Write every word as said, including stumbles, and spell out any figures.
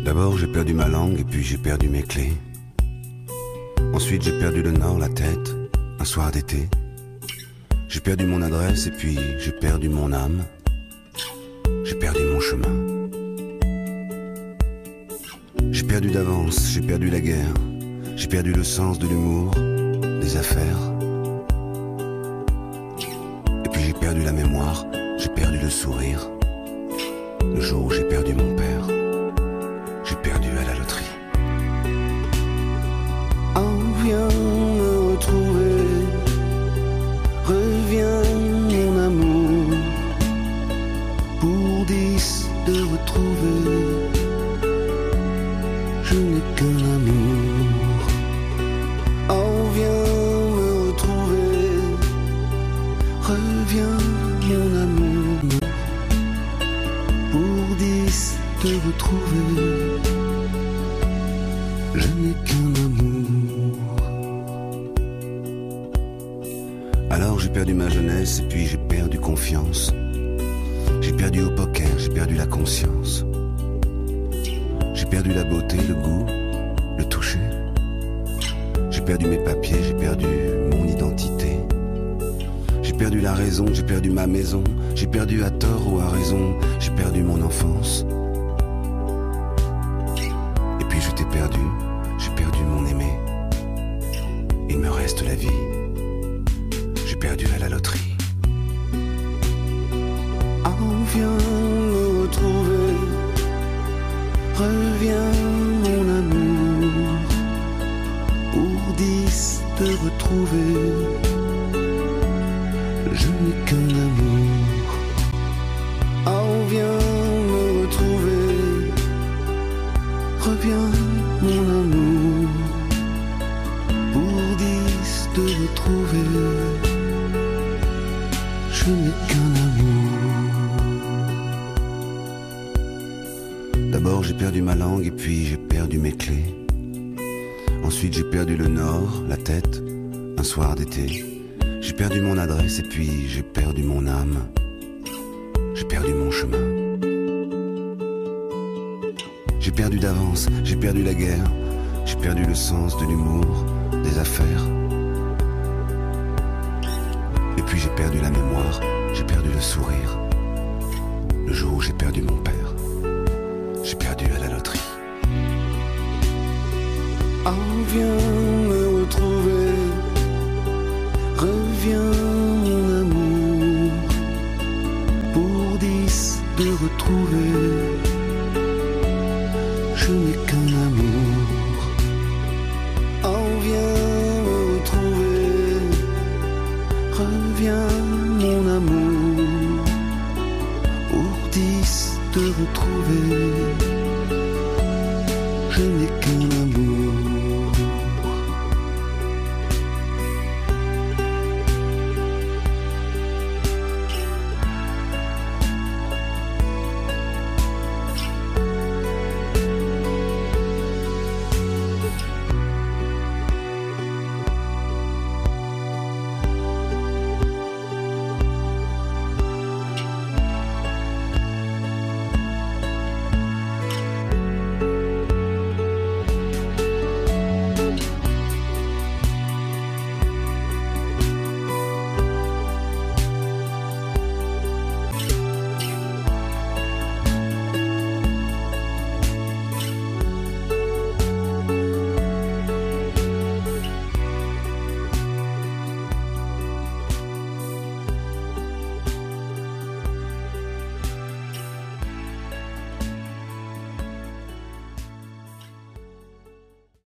D'abord j'ai perdu ma langue et puis j'ai perdu mes clés. Ensuite j'ai perdu le nord, la tête, un soir d'été. J'ai perdu mon adresse et puis j'ai perdu mon âme. J'ai perdu mon chemin. J'ai perdu d'avance, j'ai perdu la guerre. J'ai perdu le sens de l'humour, des affaires. Et puis j'ai perdu la mémoire, j'ai perdu le sourire. Le jour où j'ai perdu mon père, j'ai perdu à la loterie. Oh, viens me retrouver, reviens mon amour, pour dix de retrouver, je n'ai qu'un amour. Oh, viens me retrouver, reviens mon amour, pour dix de retrouver, je n'ai qu'un amour. Alors j'ai perdu ma jeunesse et puis j'ai perdu confiance. J'ai perdu au poker, j'ai perdu la conscience. J'ai perdu la beauté, le goût, le toucher. J'ai perdu mes papiers, j'ai perdu mon identité. J'ai perdu la raison, j'ai perdu ma maison. J'ai perdu à tort ou à raison, j'ai perdu mon enfance. Et puis je t'ai perdu, j'ai perdu mon aimé. Il me reste la vie, j'ai perdu à la loterie. Oh, viens me retrouver, reviens mon amour, pour dix de retrouver, je n'ai qu'un amour. Oh, viens me retrouver, reviens mon amour, pour dix de retrouver, je n'ai qu'un amour. D'abord j'ai perdu ma langue et puis j'ai perdu mes clés. Ensuite j'ai perdu le nord, la tête, un soir d'été. J'ai perdu mon adresse et puis j'ai perdu mon âme. J'ai perdu mon chemin. J'ai perdu d'avance, j'ai perdu la guerre. J'ai perdu le sens de l'humour, des affaires. Et puis j'ai perdu la mémoire, j'ai perdu le sourire. Le jour où j'ai perdu mon père, j'ai perdu à la loterie. Oh, viens me retrouver, reviens mon amour, pour dix de retrouver, je n'ai qu'un amour. Oh, viens me retrouver, reviens mon amour, pour dix de retrouver, je n'ai qu'un